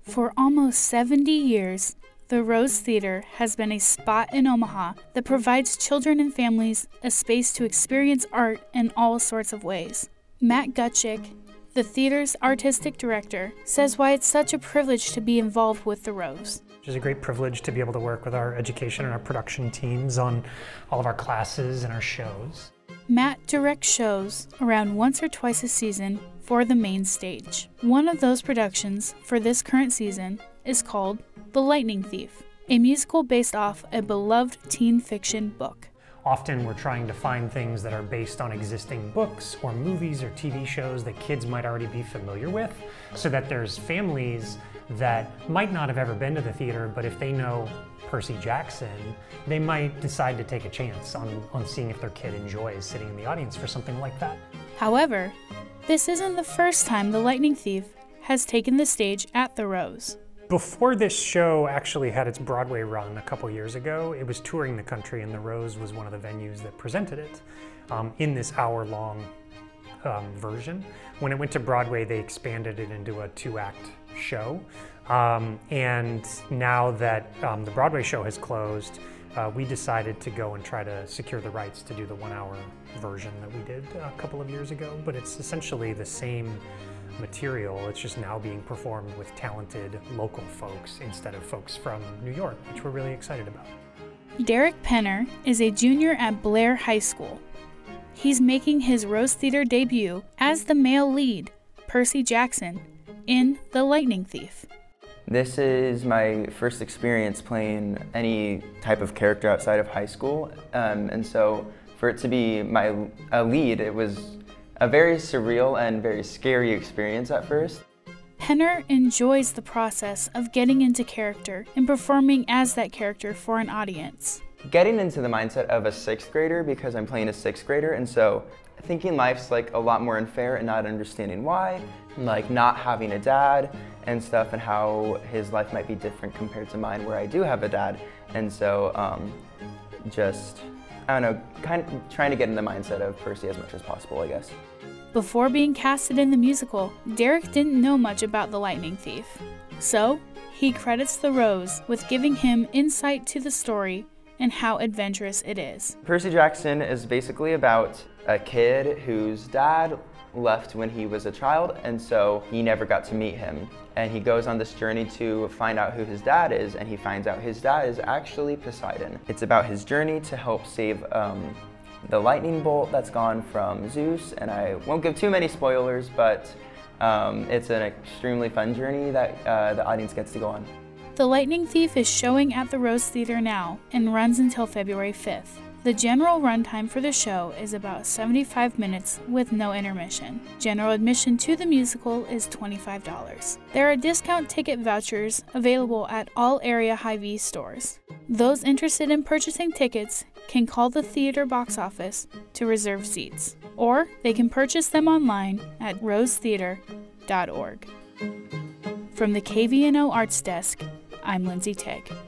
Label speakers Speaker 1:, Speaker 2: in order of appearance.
Speaker 1: For almost 70 years, the Rose Theater has been a spot in Omaha that provides children and families a space to experience art in all sorts of ways. Matt Gutchick, the theater's artistic director, says why it's such a privilege to be involved with the Rose.
Speaker 2: It's a great privilege to be able to work with our education and our production teams on all of our classes and our shows.
Speaker 1: Matt directs shows around once or twice a season for the main stage. One of those productions for this current season is called The Lightning Thief, a musical based off a beloved teen fiction book.
Speaker 2: Often we're trying to find things that are based on existing books or movies or TV shows that kids might already be familiar with, so that there's families that might not have ever been to the theater, but if they know Percy Jackson, they might decide to take a chance on seeing if their kid enjoys sitting in the audience for something like that.
Speaker 1: However, this isn't the first time The Lightning Thief has taken the stage at the Rose.
Speaker 2: Before this show actually had its Broadway run a couple years ago, it was touring the country, and the Rose was one of the venues that presented it in this hour-long version. When it went to Broadway, they expanded it into a 2-act show. And now that the Broadway show has closed, we decided to go and try to secure the rights to do the 1-hour version that we did a couple of years ago. But it's essentially the same material. It's just now being performed with talented local folks instead of folks from New York, which we're really excited about.
Speaker 1: Derek Penner is a junior at Blair High School. He's making his Rose Theater debut as the male lead, Percy Jackson, in The Lightning Thief.
Speaker 3: This is my first experience playing any type of character outside of high school, and so for it to be a lead, it was a very surreal and very scary experience at first.
Speaker 1: Penner enjoys the process of getting into character and performing as that character for an audience.
Speaker 3: Getting into the mindset of a 6th grader, because I'm playing a 6th grader, and so thinking life's like a lot more unfair and not understanding why, like not having a dad and stuff, and how his life might be different compared to mine where I do have a dad. And so I don't know, kind of trying to get in the mindset of Percy as much as possible, I guess.
Speaker 1: Before being casted in the musical, Derek didn't know much about The Lightning Thief. So, he credits the Rose with giving him insight to the story and how adventurous it is.
Speaker 3: Percy Jackson is basically about a kid whose dad left when he was a child, and so he never got to meet him. And he goes on this journey to find out who his dad is, and he finds out his dad is actually Poseidon. It's about his journey to help save the lightning bolt that's gone from Zeus, and I won't give too many spoilers, but it's an extremely fun journey that the audience gets to go on.
Speaker 1: The Lightning Thief is showing at the Rose Theater now and runs until February 5th. The general runtime for the show is about 75 minutes with no intermission. General admission to the musical is $25. There are discount ticket vouchers available at all area Hy-Vee stores. Those interested in purchasing tickets can call the theater box office to reserve seats, or they can purchase them online at rosetheater.org. From the KVNO Arts Desk, I'm Lindsay Tigg.